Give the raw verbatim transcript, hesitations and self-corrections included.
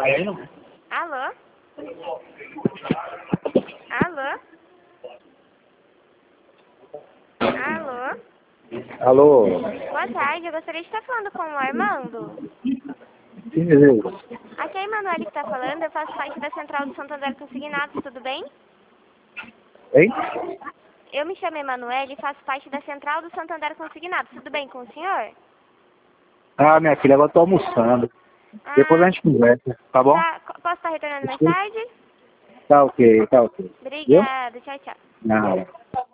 Alô? Alô? Alô? Alô? Boa tarde, eu gostaria de estar falando com o Armando. Sim, beleza. Aqui é a Emanuele que está falando, eu faço parte da Central do Santander Consignados, tudo bem? Hein? Eu me chamo Emanuele e faço parte da Central do Santander Consignados, tudo bem com o senhor? Ah, minha filha, agora tô almoçando. Ah, Depois a gente conversa, tá bom? tá, posso estar retornando mensagem? Tá ok, tá ok. Viu? Obrigada, tchau, tchau. Não.